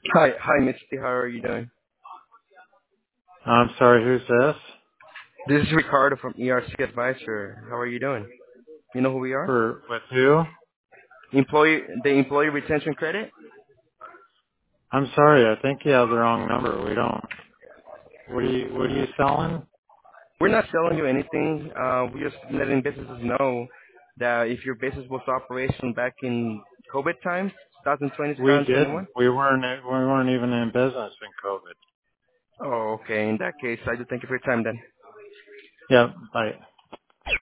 Hi, Misty. How are you doing? I'm sorry, who's this? This is Ricardo from ERC Advisor. How are you doing? You know who we are? With who? The employee retention credit. I'm sorry, I think you have the wrong number. We don't. What are you selling? We're not selling you anything. We're just letting businesses know that if your business was operational back in COVID times, 2020, We didn't. 2021. We weren't even in business in COVID. Oh, okay. In that case, I do thank you for your time then. Yeah, bye.